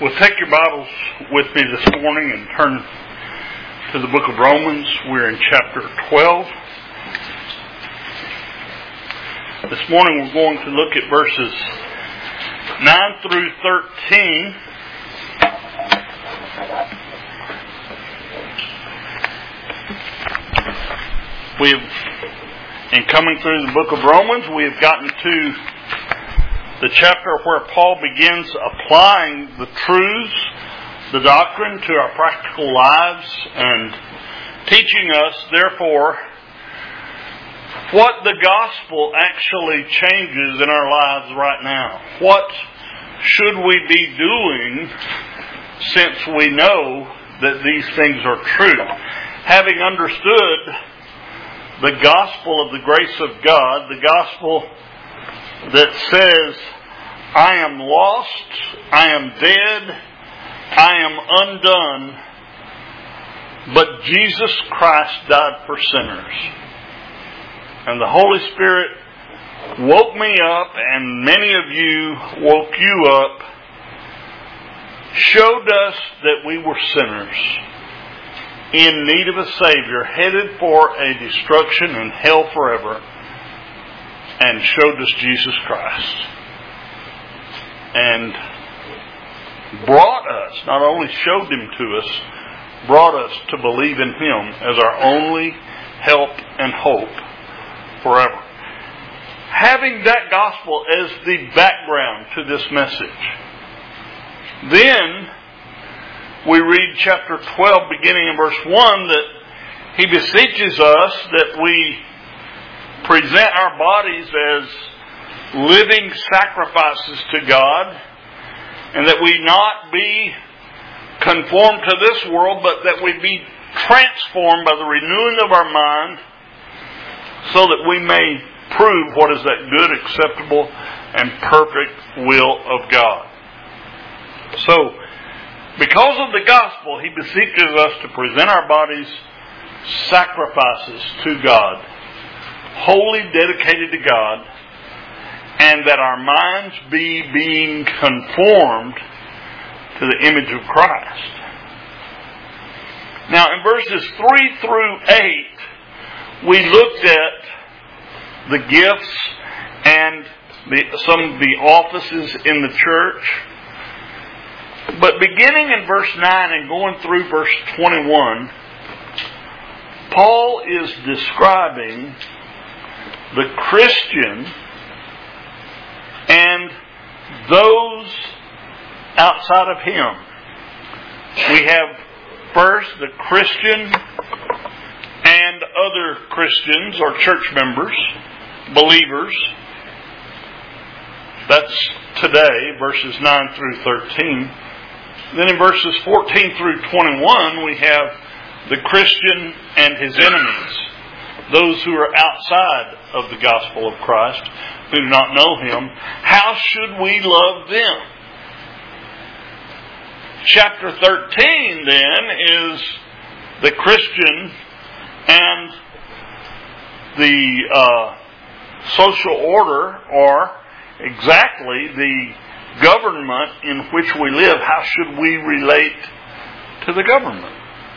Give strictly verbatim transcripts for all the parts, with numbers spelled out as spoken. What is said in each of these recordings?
Well, take your Bibles with me this morning and turn to the book of Romans. We're in chapter twelve. This morning we're going to look at verses nine through thirteen. We've, in coming through the book of Romans, we have gotten to the chapter where Paul begins applying the truths, the doctrine to our practical lives and teaching us, therefore, what the gospel actually changes in our lives right now. What should we be doing since we know that these things are true? Having understood the gospel of the grace of God, the gospel that says, I am lost, I am dead, I am undone, but Jesus Christ died for sinners. And the Holy Spirit woke me up, and many of you woke you up, showed us that we were sinners in need of a Savior, headed for a destruction and hell forever, and showed us Jesus Christ. And brought us, not only showed Him to us, brought us to believe in Him as our only help and hope forever. Having that gospel as the background to this message, then we read chapter twelve, beginning in verse one, that he beseeches us that we present our bodies as living sacrifices to God, and that we not be conformed to this world, but that we be transformed by the renewing of our mind, so that we may prove what is that good, acceptable, and perfect will of God. So, because of the gospel, he beseeches us to present our bodies sacrifices to God, wholly dedicated to God, and that our minds be being conformed to the image of Christ. Now, in verses three through eight, we looked at the gifts and the, some of the offices in the church. But beginning in verse nine and going through verse twenty-one, Paul is describing the Christian and those outside of him. We have first the Christian and other Christians or church members, believers. That's today, verses nine through thirteen. Then in verses fourteen through twenty-one, we have the Christian and his enemies, those who are outside of the gospel of Christ, who do not know Him. How should we love them? Chapter thirteen, then, is the Christian and the uh, social order, or exactly the government in which we live. How should we relate to the government?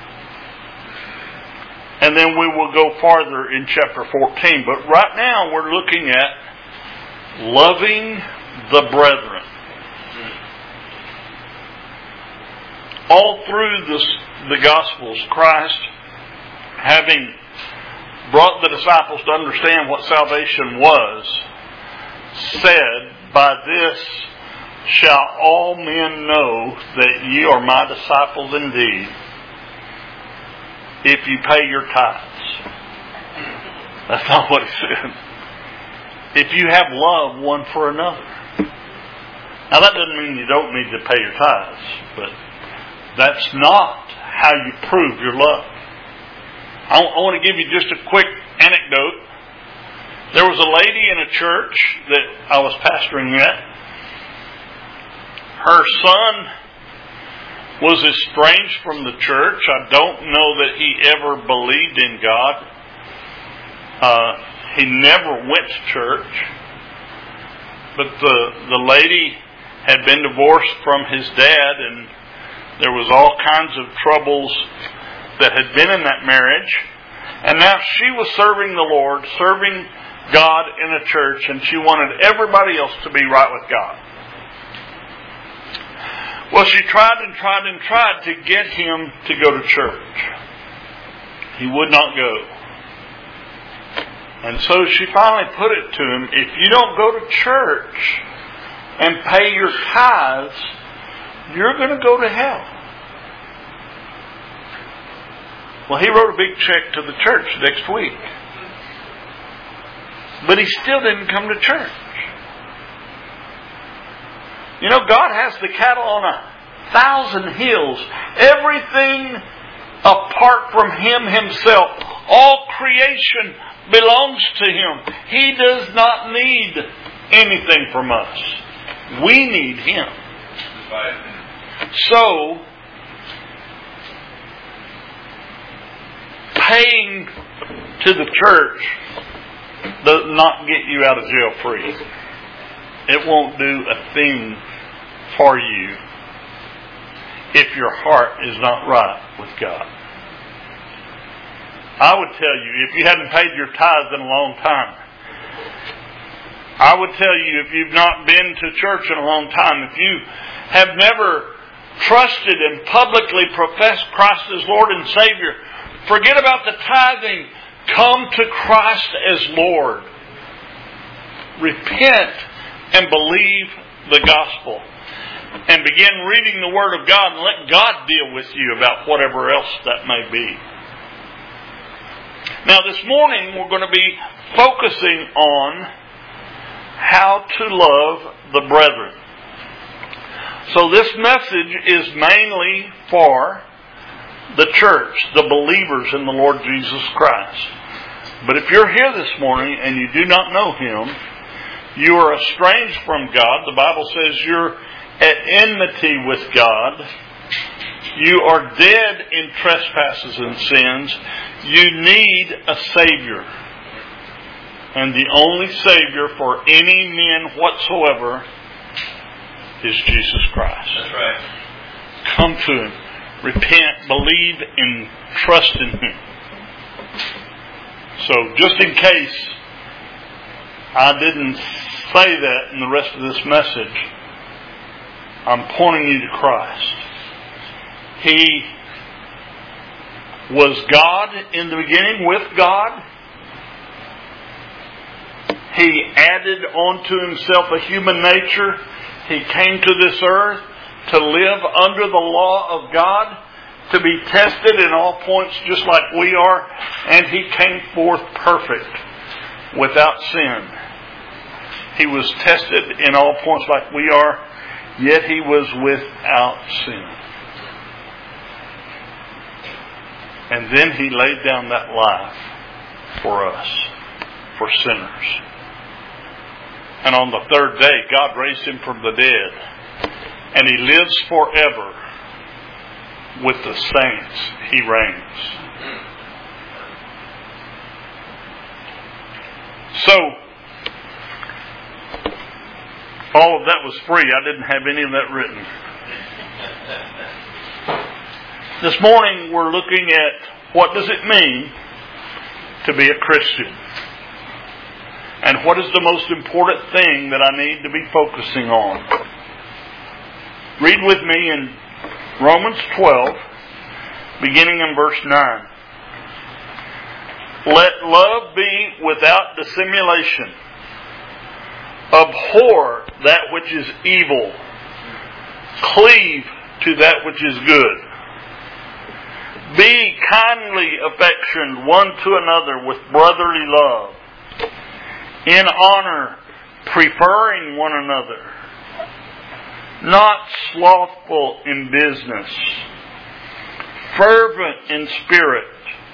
And then we will go farther in chapter fourteen. But right now we're looking at loving the brethren. All through this, the Gospels, Christ, having brought the disciples to understand what salvation was, said, by this shall all men know that ye are my disciples indeed, if you pay your tithes. That's not what he said. If you have love one for another. Now that doesn't mean you don't need to pay your tithes, but that's not how you prove your love. I want to give you just a quick anecdote. There was a lady in a church that I was pastoring at. Her son was estranged from the church. I don't know that he ever believed in God. Uh, he never went to church. But the, the lady had been divorced from his dad, and there was all kinds of troubles that had been in that marriage. And now she was serving the Lord, serving God in a church, and she wanted everybody else to be right with God. Well, she tried and tried and tried to get him to go to church. He would not go. And so she finally put it to him, if you don't go to church and pay your tithes, you're going to go to hell. Well, he wrote a big check to the church next week. But he still didn't come to church. You know, God has the cattle on a thousand hills. Everything apart from Him Himself. All creation belongs to Him. He does not need anything from us. We need Him. So, paying to the church does not get you out of jail free. It won't do a thing for you if your heart is not right with God. I would tell you, if you hadn't paid your tithes in a long time, I would tell you, if you've not been to church in a long time, if you have never trusted and publicly professed Christ as Lord and Savior, forget about the tithing. Come to Christ as Lord. Repent and believe the gospel. And begin reading the Word of God and let God deal with you about whatever else that may be. Now this morning we're going to be focusing on how to love the brethren. So this message is mainly for the church, the believers in the Lord Jesus Christ. But if you're here this morning and you do not know Him, you are estranged from God. The Bible says you're at enmity with God. You are dead in trespasses and sins. You need a Savior. And the only Savior for any men whatsoever is Jesus Christ. That's right. Come to Him. Repent, believe, and trust in Him. So, just in case I didn't say that in the rest of this message, I'm pointing you to Christ. He was God in the beginning with God. He added onto Himself a human nature. He came to this earth to live under the law of God, to be tested in all points just like we are, and He came forth perfect, without sin. He was tested in all points like we are, yet He was without sin. And then He laid down that life for us, for sinners. And on the third day, God raised Him from the dead. And He lives forever. With the saints, He reigns. So, all of that was free. I didn't have any of that written. This morning we're looking at what does it mean to be a Christian. And what is the most important thing that I need to be focusing on. Read with me in Romans twelve, beginning in verse nine. Let love be without dissimulation. Abhor that which is evil. Cleave to that which is good. Be kindly affectioned one to another with brotherly love. In honor, preferring one another. Not slothful in business. Fervent in spirit.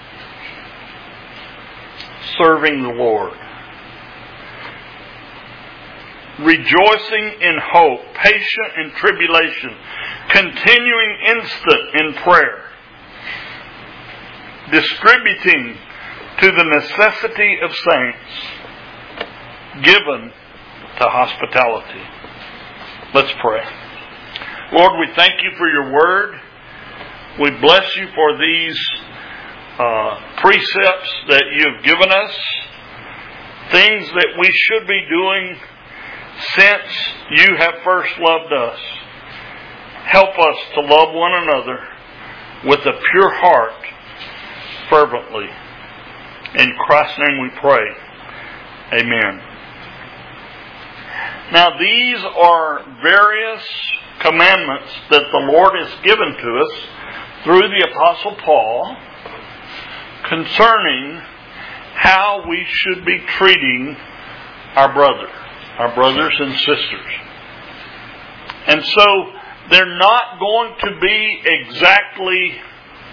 Serving the Lord. Rejoicing in hope. Patient in tribulation. Continuing instant in prayer. Distributing to the necessity of saints. Given to hospitality. Let's pray. Lord, we thank you for your word. We bless you for these uh, precepts that you have given us. Things that we should be doing since you have first loved us. Help us to love one another with a pure heart, fervently. In Christ's name we pray. Amen. Now these are various commandments that the Lord has given to us through the Apostle Paul concerning how we should be treating our brothers, our brothers and sisters. And so they're not going to be exactly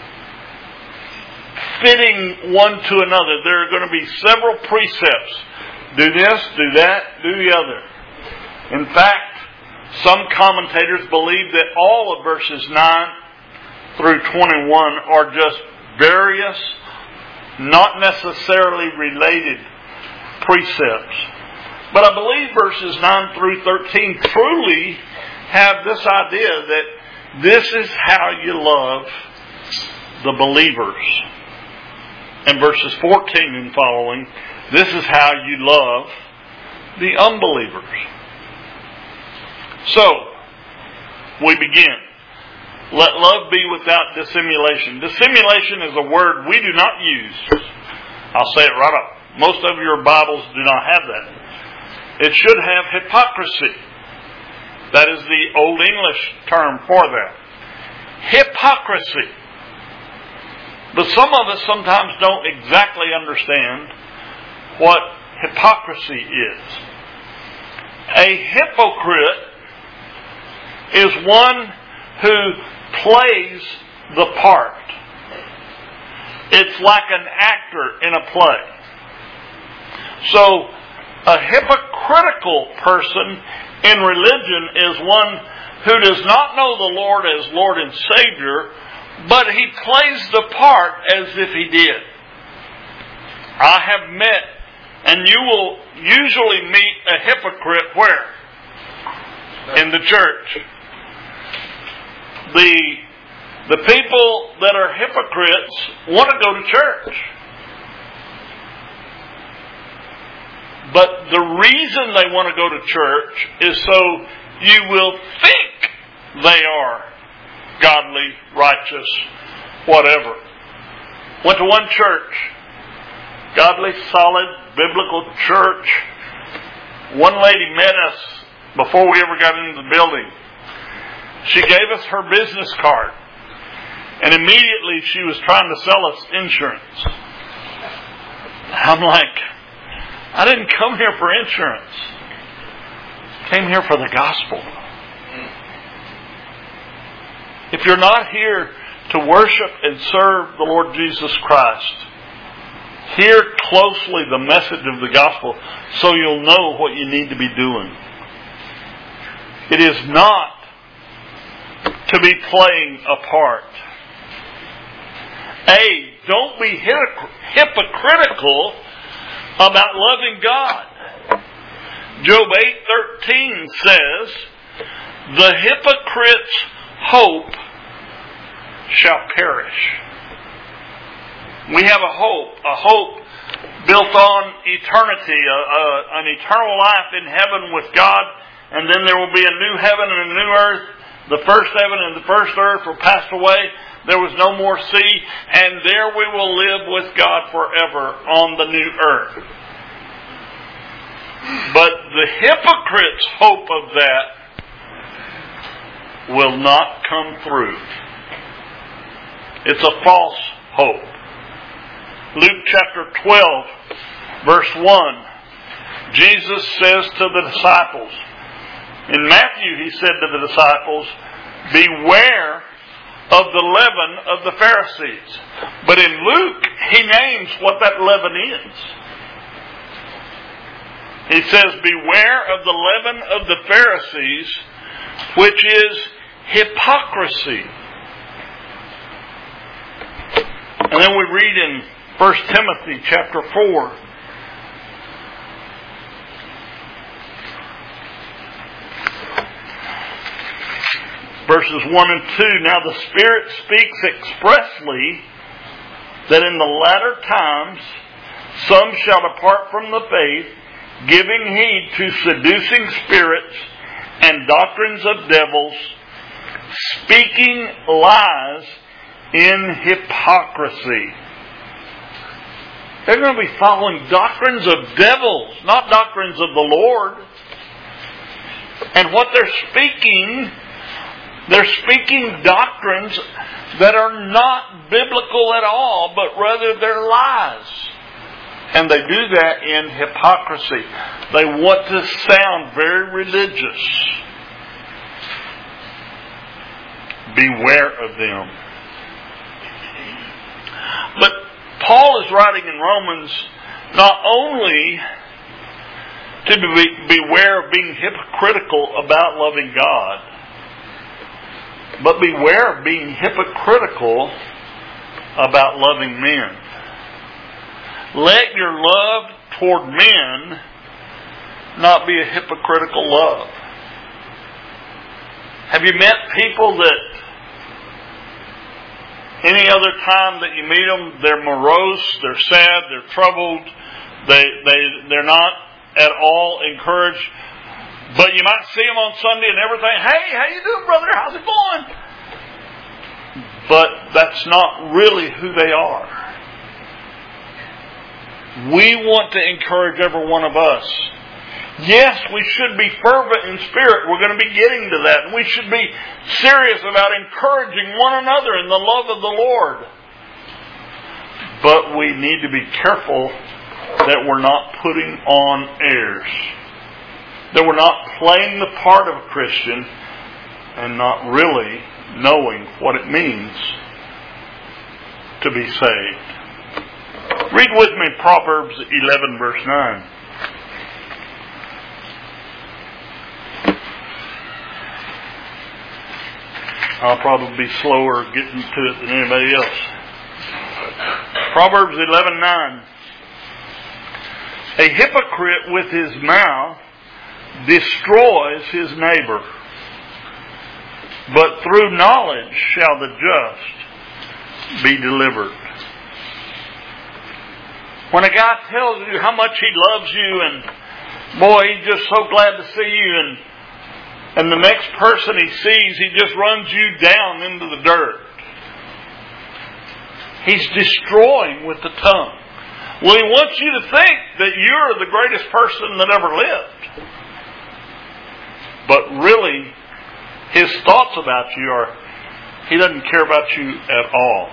fitting one to another. There are going to be several precepts. Do this, do that, do the other. In fact, some commentators believe that all of verses nine through twenty-one are just various, not necessarily related precepts. But I believe verses nine through thirteen truly have this idea that this is how you love the believers. And verses fourteen and following, this is how you love the unbelievers. So, we begin. Let love be without dissimulation. Dissimulation is a word we do not use. I'll say it right up. Most of your Bibles do not have that. It should have hypocrisy. That is the Old English term for that. Hypocrisy. But some of us sometimes don't exactly understand what hypocrisy is. A hypocrite is one who plays the part. It's like an actor in a play. So, a hypocritical person in religion is one who does not know the Lord as Lord and Savior, but he plays the part as if he did. I have met, and you will usually meet a hypocrite where? In the church. The, the people that are hypocrites want to go to church. But the reason they want to go to church is so you will think they are godly, righteous, whatever. Went to one church. Godly, solid, biblical church. One lady met us before we ever got into the building. She gave us her business card. And immediately she was trying to sell us insurance. I'm like, I didn't come here for insurance. I came here for the gospel. If you're not here to worship and serve the Lord Jesus Christ, hear closely the message of the gospel so you'll know what you need to be doing. It is not to be playing a part. A, don't be hypocritical about loving God. Job eight thirteen says, the hypocrite's hope shall perish. We have a hope, a hope built on eternity, a, a, an eternal life in heaven with God, and then there will be a new heaven and a new earth. The first heaven and the first earth will pass away. There was no more sea, and there we will live with God forever on the new earth. But the hypocrite's hope of that will not come through. It's a false hope. Luke chapter twelve, verse one, Jesus says to the disciples, in Matthew he said to the disciples, beware of the leaven of the Pharisees. But in Luke, he names what that leaven is. He says, beware of the leaven of the Pharisees, which is hypocrisy. And then we read in First Timothy chapter four. verses one and two. Now the Spirit speaks expressly that in the latter times some shall depart from the faith, giving heed to seducing spirits and doctrines of devils, speaking lies in hypocrisy. They're going to be following doctrines of devils, not doctrines of the Lord. And what they're speaking, they're speaking doctrines that are not biblical at all, but rather they're lies. And they do that in hypocrisy. They want to sound very religious. Beware of them. But Paul is writing in Romans not only to be, beware of being hypocritical about loving God, but beware of being hypocritical about loving men. Let your love toward men not be a hypocritical love. Have you met people that any other time that you meet them, they're morose, they're sad, they're troubled, they, they, they're not at all encouraged. But you might see them on Sunday and everything. Hey, how you doing, brother? How's it going? But that's not really who they are. We want to encourage every one of us. Yes, we should be fervent in spirit. We're going to be getting to that. And we should be serious about encouraging one another in the love of the Lord. But we need to be careful that we're not putting on airs. That we're not playing the part of a Christian and not really knowing what it means to be saved. Read with me Proverbs eleven verse nine. I'll probably be slower getting to it than anybody else. Proverbs eleven nine. A hypocrite with his mouth destroys his neighbor, but through knowledge shall the just be delivered. When a guy tells you how much he loves you and boy, he's just so glad to see you, and and the next person he sees, he just runs you down into the dirt. He's destroying with the tongue. Well, he wants you to think that you're the greatest person that ever lived. But really, his thoughts about you are, he doesn't care about you at all.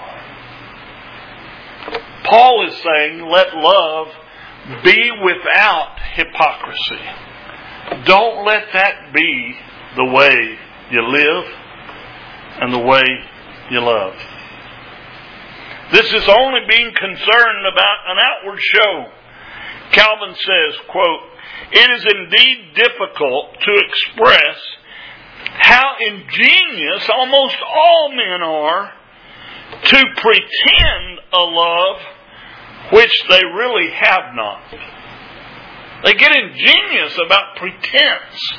Paul is saying, let love be without hypocrisy. Don't let that be the way you live and the way you love. This is only being concerned about an outward show. Calvin says, quote, it is indeed difficult to express how ingenious almost all men are to pretend a love which they really have not. They get ingenious about pretense.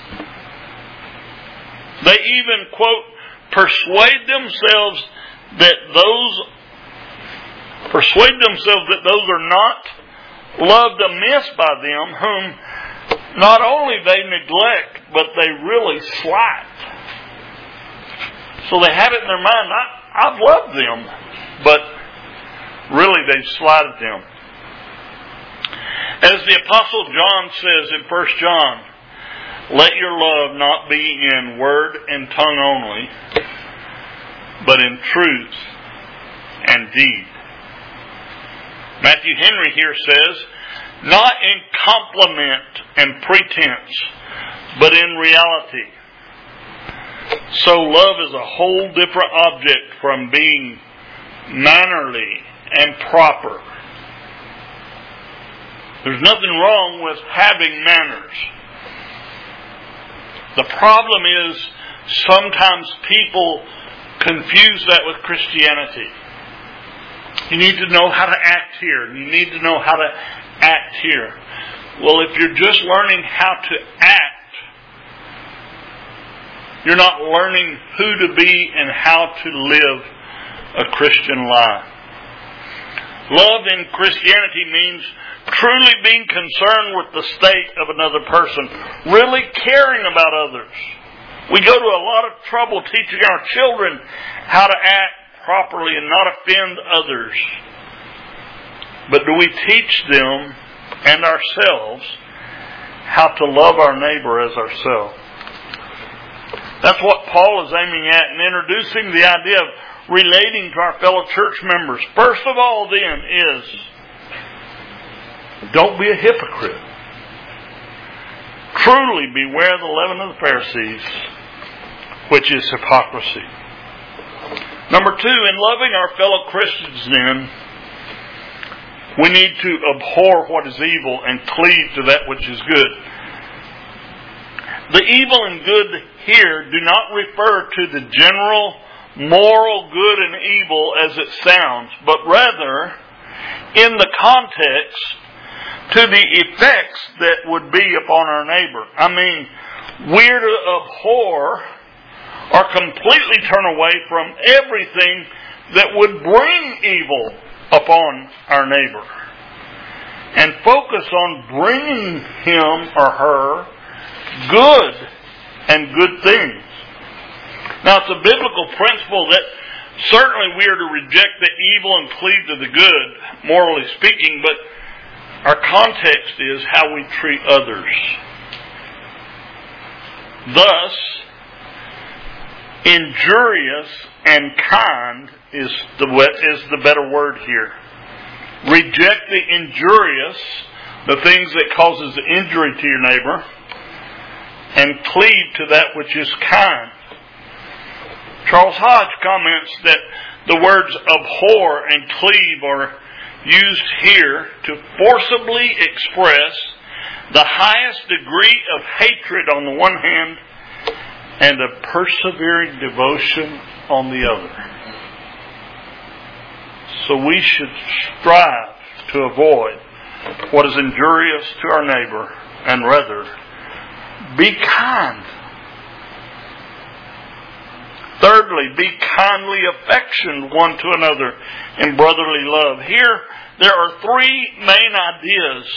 They even, quote, persuade themselves that those persuade themselves that those are not loved amiss by them whom not only they neglect, but they really slight. So they have it in their mind, I, I've loved them, but really they've slighted them. As the Apostle John says in First John, let your love not be in word and tongue only, but in truth and deed. Matthew Henry here says, not in compliment and pretense, but in reality. So love is a whole different object from being mannerly and proper. There's nothing wrong with having manners. The problem is sometimes people confuse that with Christianity. You need to know how to act here. You need to know how to act here. Well, if you're just learning how to act, You're not learning who to be and how to live a Christian life. Love in Christianity means truly being concerned with the state of another person, really caring about others. We go to a lot of trouble teaching our children how to act properly and not offend others. But do we teach them and ourselves how to love our neighbor as ourselves? That's what Paul is aiming at in introducing the idea of relating to our fellow church members. First of all, then, is don't be a hypocrite. Truly beware the leaven of the Pharisees, which is hypocrisy. Number two, in loving our fellow Christians, then, we need to abhor what is evil and cleave to that which is good. The evil and good here do not refer to the general moral good and evil as it sounds, but rather, in the context, to the effects that would be upon our neighbor. I mean, we're to abhor or completely turn away from everything that would bring evil upon our neighbor, and focus on bringing him or her good and good things. Now, it's a biblical principle that certainly we are to reject the evil and cleave to the good, morally speaking, but our context is how we treat others. Thus, injurious and kind is the is the better word here. Reject the injurious, the things that causes injury to your neighbor, and cleave to that which is kind. Charles Hodge comments that the words abhor and cleave are used here to forcibly express the highest degree of hatred on the one hand and a persevering devotion on the other. So we should strive to avoid what is injurious to our neighbor and rather be kind. Thirdly, be kindly affectioned one to another in brotherly love. Here, there are three main ideas.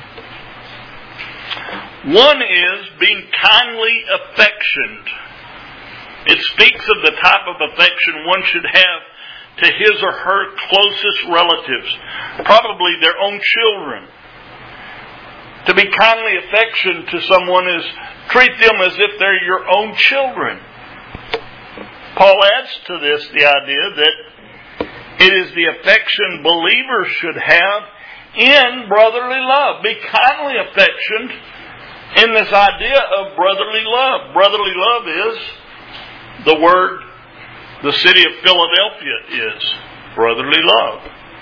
One is being kindly affectioned. It speaks of the type of affection one should have to his or her closest relatives, probably their own children. To be kindly affectioned to someone is treat them as if they're your own children. Paul adds to this the idea that it is the affection believers should have in brotherly love. Be kindly affectioned in this idea of brotherly love. Brotherly love is the word the city of Philadelphia is. Brotherly love.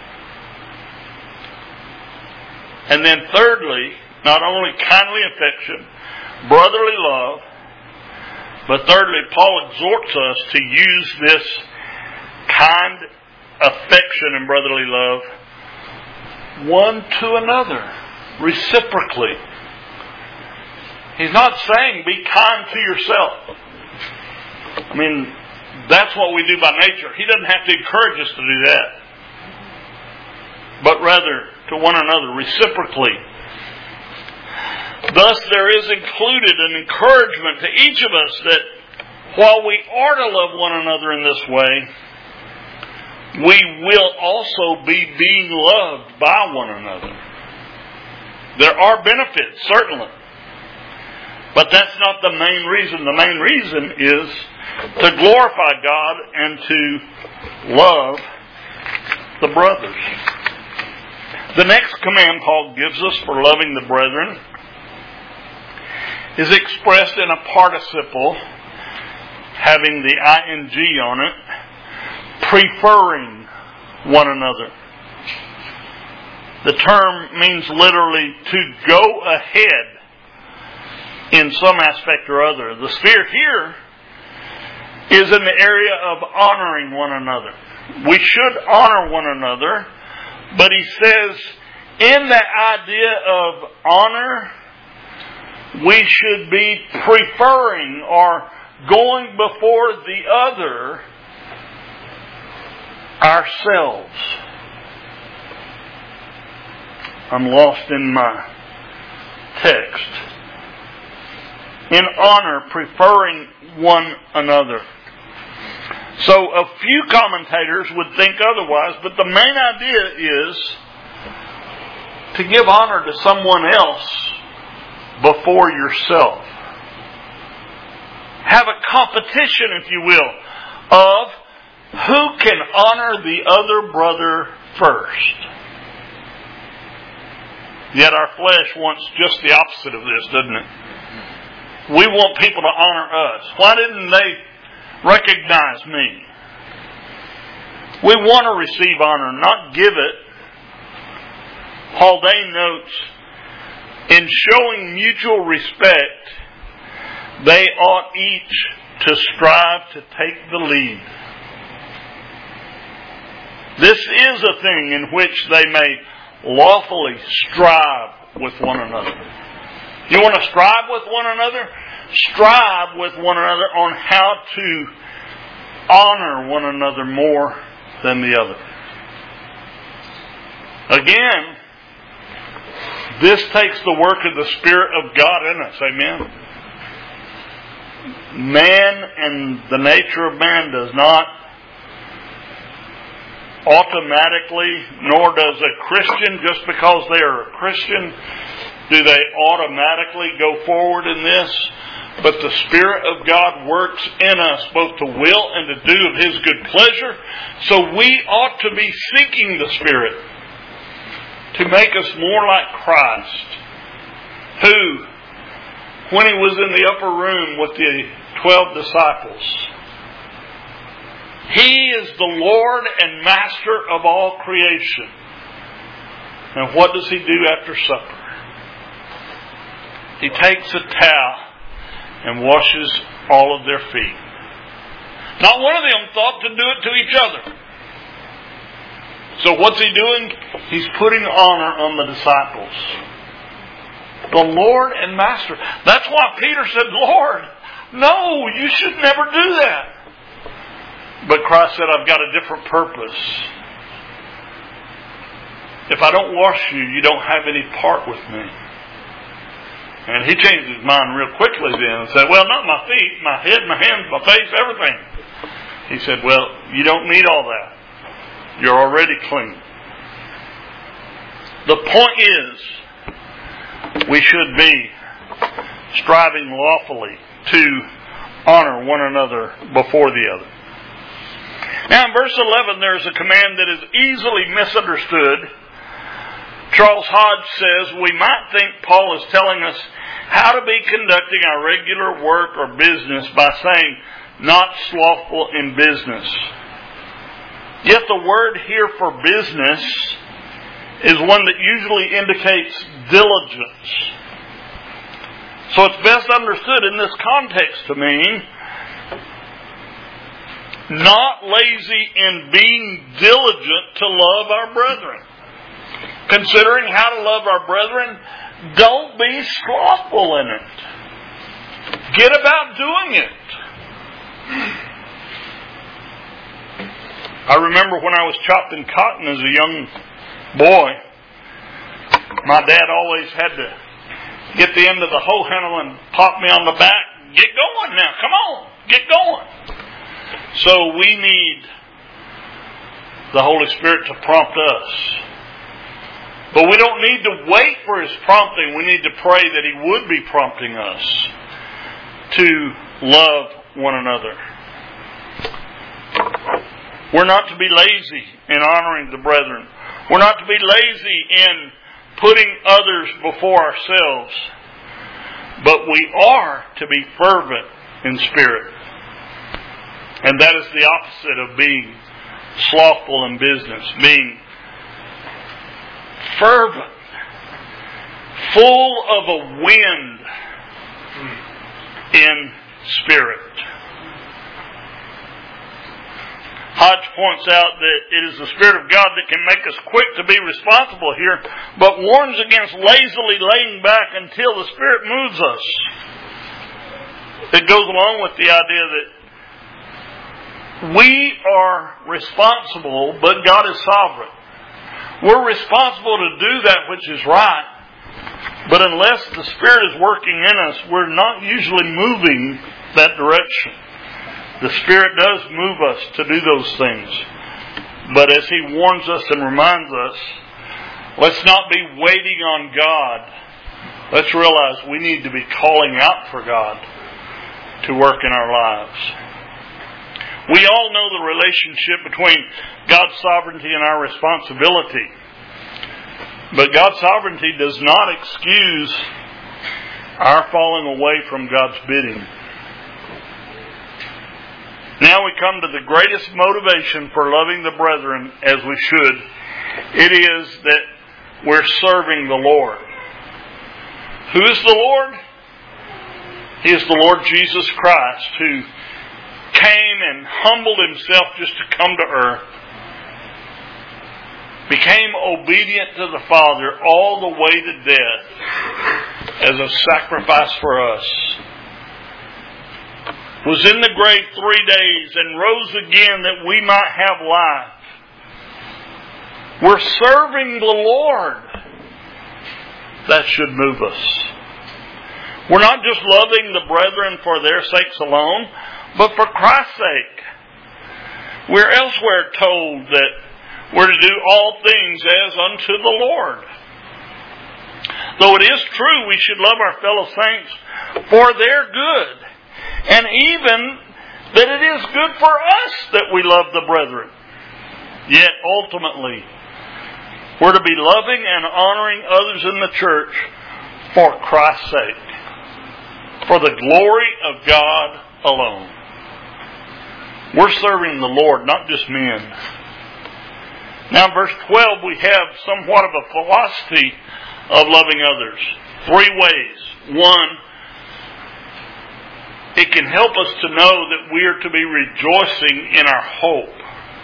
And then thirdly, not only kindly affection, brotherly love, but thirdly, Paul exhorts us to use this kind affection and brotherly love one to another, reciprocally. He's not saying be kind to yourself. I mean, that's what we do by nature. He doesn't have to encourage us to do that. But rather, to one another, reciprocally. Thus, there is included an encouragement to each of us that while we are to love one another in this way, we will also be being loved by one another. There are benefits, certainly. But that's not the main reason. The main reason is to glorify God and to love the brothers. The next command Paul gives us for loving the brethren is expressed in a participle having the ing on it, preferring one another. The term means literally to go ahead in some aspect or other. The spirit here is in the area of honoring one another. We should honor one another, but he says in that idea of honor, we should be preferring or going before the other ourselves. I'm lost in my text. In honor, preferring one another. So a few commentators would think otherwise, but the main idea is to give honor to someone else before yourself. Have a competition, if you will, of who can honor the other brother first. Yet our flesh wants just the opposite of this, doesn't it? We want people to honor us. Why didn't they recognize me? We want to receive honor, not give it. Haldane notes, in showing mutual respect, they ought each to strive to take the lead. This is a thing in which they may lawfully strive with one another. You want to strive with one another? Strive with one another on how to honor one another more than the other. Again, this takes the work of the Spirit of God in us. Amen. Man and the nature of man does not automatically, nor does a Christian, just because they are a Christian, do they automatically go forward in this. But the Spirit of God works in us both to will and to do of His good pleasure. So we ought to be seeking the Spirit to make us more like Christ, who, when He was in the upper room with the twelve disciples, He is the Lord and Master of all creation. And what does He do after supper? He takes a towel and washes all of their feet. Not one of them thought to do it to each other. So what's He doing? He's putting honor on the disciples. The Lord and Master. That's why Peter said, Lord, no, you should never do that. But Christ said, I've got a different purpose. If I don't wash you, you don't have any part with me. And he changed his mind real quickly then and said, well, not my feet, my head, my hands, my face, everything. He said, well, you don't need all that. You're already clean. The point is, we should be striving lawfully to honor one another before the other. Now in verse eleven, there's a command that is easily misunderstood. Charles Hodge says, we might think Paul is telling us how to be conducting our regular work or business by saying, not slothful in business. Yet the word here for business is one that usually indicates diligence. So it's best understood in this context to mean not lazy in being diligent to love our brethren. Considering how to love our brethren, don't be slothful in it. Get about doing it. I remember when I was chopping cotton as a young boy, my dad always had to get the end of the hoe handle and pop me on the back. Get going now. Come on. Get going. So we need the Holy Spirit to prompt us. But we don't need to wait for His prompting. We need to pray that He would be prompting us to love one another. We're not to be lazy in honoring the brethren. We're not to be lazy in putting others before ourselves. But we are to be fervent in spirit. And that is the opposite of being slothful in business. Being fervent, full of a wind in spirit. Hodge points out that it is the Spirit of God that can make us quick to be responsible here, but warns against lazily laying back until the Spirit moves us. it goes along with the idea that we are responsible, but God is sovereign. We're responsible to do that which is right. But unless the Spirit is working in us, we're not usually moving that direction. The Spirit does move us to do those things. But as He warns us and reminds us, let's not be waiting on God. Let's realize we need to be calling out for God to work in our lives. We all know the relationship between God's sovereignty and our responsibility. But God's sovereignty does not excuse our falling away from God's bidding. Now we come to the greatest motivation for loving the brethren as we should. It is that we're serving the Lord. Who is the Lord? He is the Lord Jesus Christ, who came and humbled Himself just to come to earth. Became obedient to the Father all the way to death as a sacrifice for us. Was in the grave three days and rose again that we might have life. We're serving the Lord. That should move us. We're not just loving the brethren for their sakes alone, but for Christ's sake. We're elsewhere told that we're to do all things as unto the Lord. Though it is true we should love our fellow saints for their good, and even that it is good for us that we love the brethren. Yet ultimately, we're to be loving and honoring others in the church for Christ's sake, for the glory of God alone. We're serving the Lord, not just men. Now in verse twelve we have somewhat of a philosophy of loving others. Three ways. One, it can help us to know that we are to be rejoicing in our hope.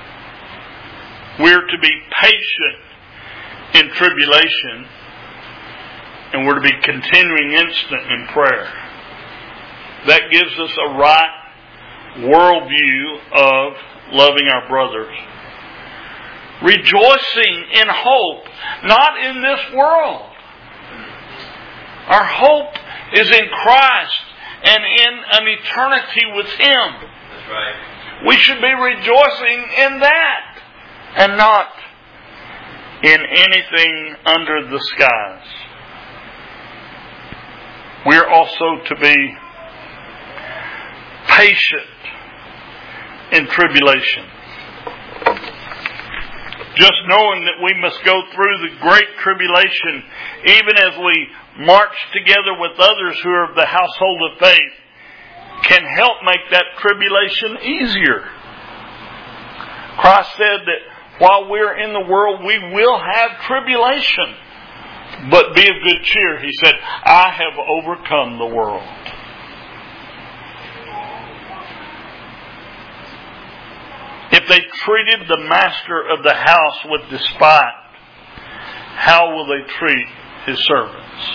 We are to be patient in tribulation. And we're to be continuing instant in prayer. That gives us a right worldview of loving our brothers. Rejoicing in hope, not in this world. Our hope is in Christ and in an eternity with Him. That's right. We should be rejoicing in that and not in anything under the skies. We're also to be patient in tribulation. Just knowing that we must go through the great tribulation, even as we march together with others who are of the household of faith, can help make that tribulation easier. Christ said that while we're in the world, we will have tribulation. But be of good cheer, He said, I have overcome the world. If they treated the master of the house with despite, how will they treat his servants?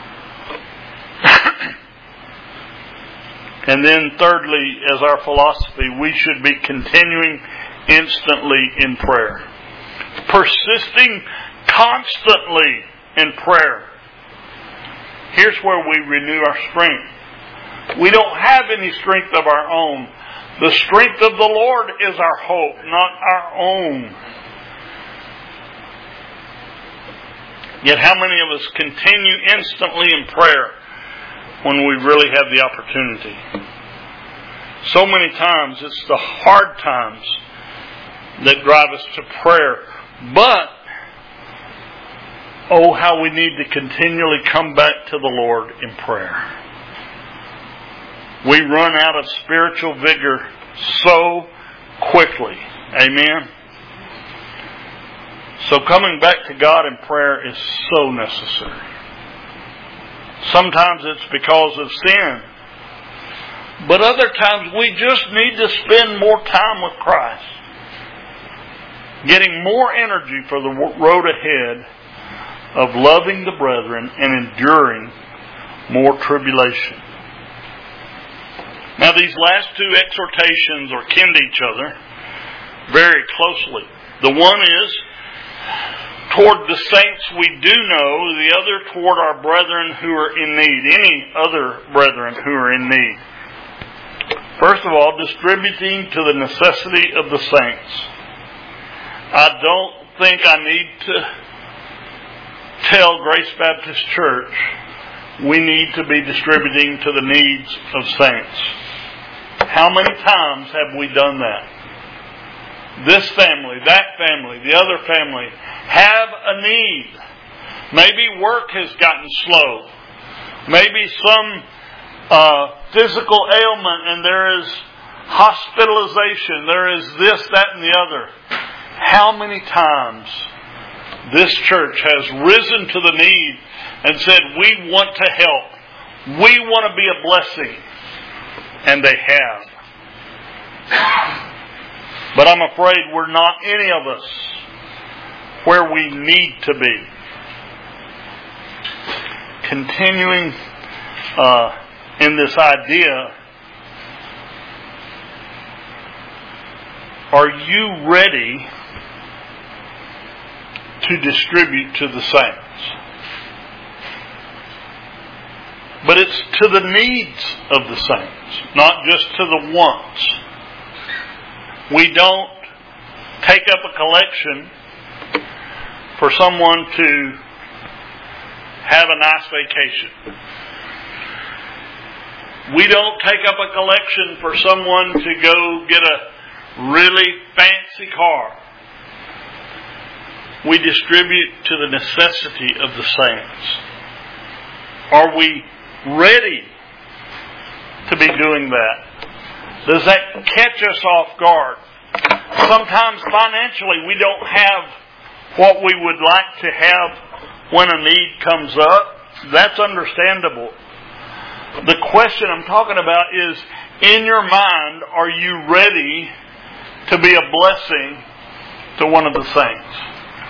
And then thirdly, as our philosophy, we should be continuing instantly in prayer. Persisting constantly in prayer. Here's where we renew our strength. We don't have any strength of our own. The strength of the Lord is our hope, not our own. Yet how many of us continue instantly in prayer when we really have the opportunity? So many times it's the hard times that drive us to prayer. But, oh, how we need to continually come back to the Lord in prayer. We run out of spiritual vigor so quickly. Amen? So coming back to God in prayer is so necessary. Sometimes it's because of sin. But other times we just need to spend more time with Christ. Getting more energy for the road ahead of loving the brethren and enduring more tribulation. Now these last two exhortations are kin to each other very closely. The one is toward the saints we do know, the other toward our brethren who are in need, any other brethren who are in need. First of all, distributing to the necessity of the saints. I don't think I need to tell Grace Baptist Church we need to be distributing to the needs of saints. How many times have we done that? This family, that family, the other family have a need. Maybe work has gotten slow. Maybe some uh, physical ailment and there is hospitalization. There is this, that, and the other. How many times this church has risen to the need and said, we want to help. We want to be a blessing. And they have. But I'm afraid we're not, any of us, where we need to be. Continuing uh, in this idea, are you ready to distribute to the saints? But it's to the needs of the saints, not just to the wants. We don't take up a collection for someone to have a nice vacation. We don't take up a collection for someone to go get a really fancy car. We distribute to the necessity of the saints. Are we ready to be doing that? Does that catch us off guard? Sometimes financially we don't have what we would like to have when a need comes up. That's understandable. The question I'm talking about is, in your mind, are you ready to be a blessing to one of the saints?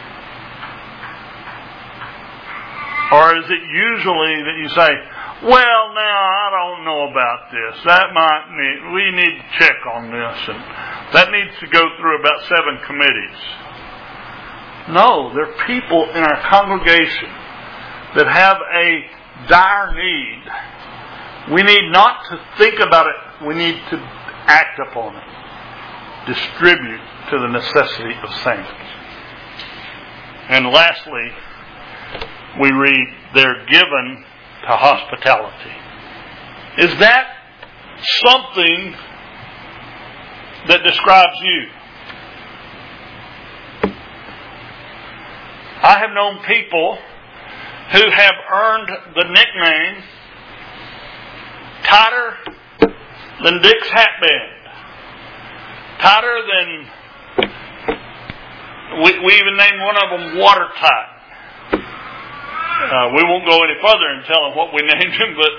Or is it usually that you say, well, now, I don't know about this. That might need, we need to check on this. And that needs to go through about seven committees. No, there are people in our congregation that have a dire need. We need not to think about it. We need to act upon it. Distribute to the necessity of saints. And lastly, we read, they're given to hospitality. Is that something that describes you? I have known people who have earned the nickname tighter than Dick's hatband. Tighter than, we, we even named one of them Watertight. Uh, we won't go any further and tell them what we named him, but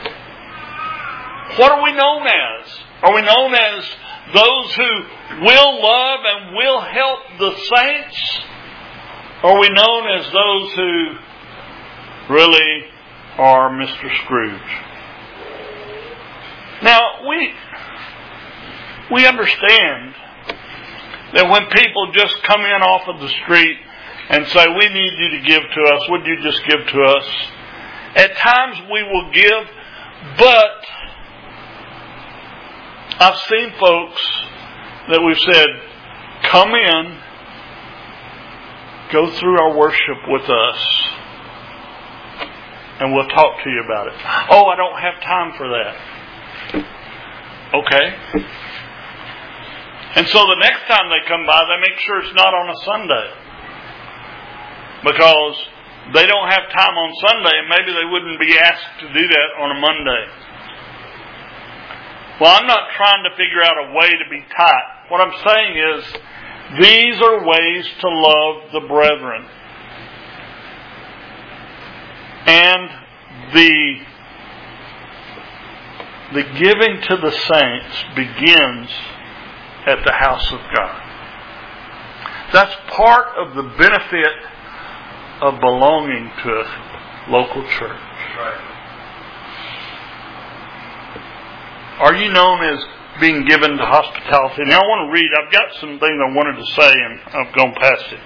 what are we known as? Are we known as those who will love and will help the saints? Or are we known as those who really are Mister Scrooge? Now, we we understand that when people just come in off of the street and say, we need you to give to us, would you just give to us? At times we will give, but I've seen folks that we've said, come in, go through our worship with us, and we'll talk to you about it. Oh, I don't have time for that. Okay. And so the next time they come by, they make sure it's not on a Sunday. Because they don't have time on Sunday, and maybe they wouldn't be asked to do that on a Monday. Well, I'm not trying to figure out a way to be tight. What I'm saying is, these are ways to love the brethren. And the, the giving to the saints begins at the house of God. That's part of the benefit of belonging to a local church. Right. Are you known as being given to hospitality? Now I want to read, I've got some things I wanted to say and I've gone past it.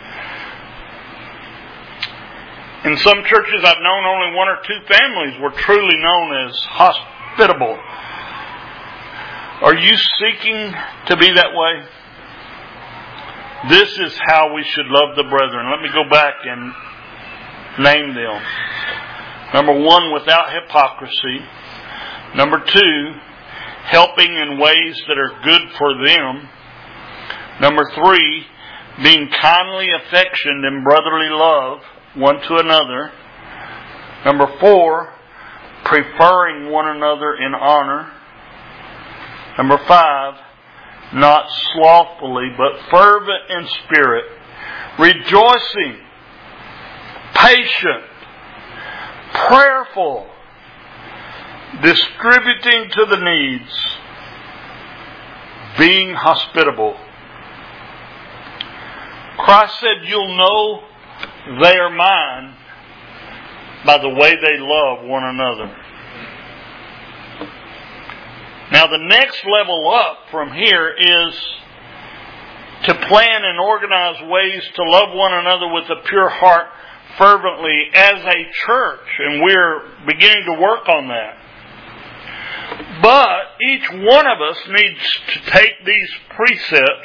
In some churches I've known only one or two families were truly known as hospitable. Are you seeking to be that way? This is how we should love the brethren. Let me go back and name them. Number one, without hypocrisy. Number two, helping in ways that are good for them. Number three, being kindly affectioned in brotherly love one to another. Number four, preferring one another in honor. Number five, not slothfully, but fervent in spirit, rejoicing, patient, prayerful, distributing to the needs, being hospitable. Christ said, you'll know they are mine by the way they love one another. Now the next level up from here is to plan and organize ways to love one another with a pure heart fervently as a church. And we're beginning to work on that. But each one of us needs to take these precepts,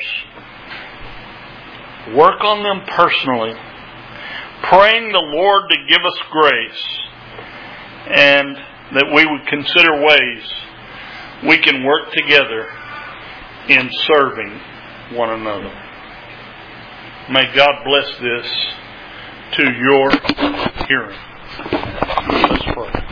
work on them personally, praying the Lord to give us grace, and that we would consider ways we can work together in serving one another. May God bless this to your hearing. Let's pray.